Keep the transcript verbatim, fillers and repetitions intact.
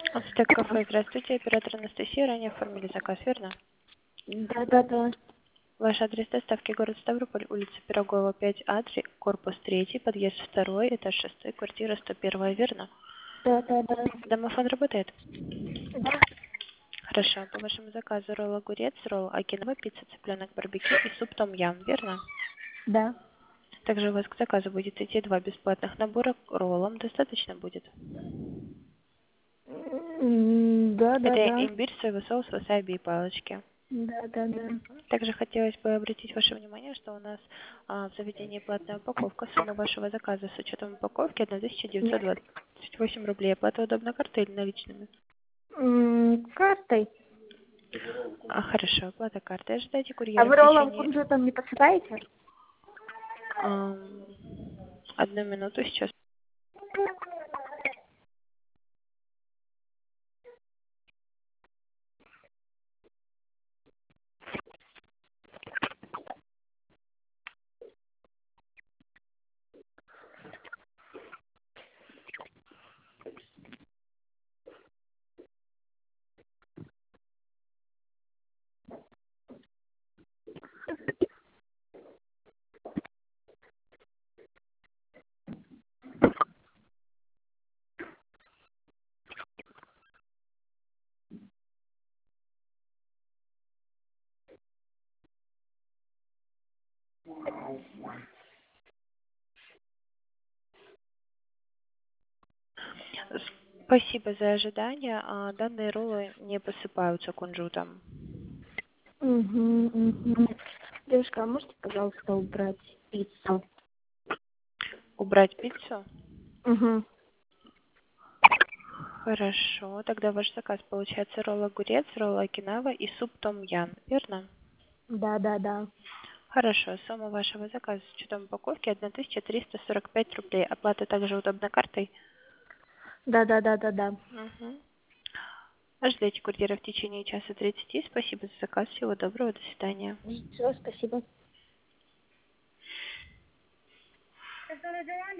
Ацтек кафе, здравствуйте, оператор Анастасия, ранее оформили заказ, верно? Да, да, да. Ваш адрес доставки город Ставрополь, улица Пирогова, пять А, три, корпус третий, подъезд второй, этаж шестой, квартира сто один, верно? Да, да, да. Домофон работает? Да, Хорошо, по вашему заказу ролл огурец, ролл окинава, пицца, цыпленок барбекю и суп том ям, верно? да. Также у вас к заказу будет идти два бесплатных набора к роллам, достаточно будет? М, Да, да, Это да. имбирь, соевый соус, васаби и палочки. Да, да, да. Также хотелось бы обратить ваше внимание, что у нас а, в заведении платная упаковка. Сумма вашего заказа с учетом упаковки тысяча девятьсот двадцать восемь рублей. Оплата удобна картой или наличными? М, Картой. А, хорошо, оплата картой. Ожидайте А курьера вы в роллом течение... кунжутом не посыпаете? ам, одну минуту сейчас. Спасибо за ожидание. А, данные роллы не посыпаются кунжутом. Угу, угу. Девушка, а можете, пожалуйста, убрать пиццу? Убрать пиццу? Угу. Хорошо, тогда ваш заказ получается ролл огурец, ролл окинава и суп том ям, верно? Да, да, да. Хорошо, сумма вашего заказа с учетом упаковки тысяча триста сорок пять рублей. Оплата также удобна картой? Да, да, да, да, да. Угу. Ожидайте курьера в течение часа тридцати. Спасибо за заказ. Всего доброго. До свидания. Все, спасибо.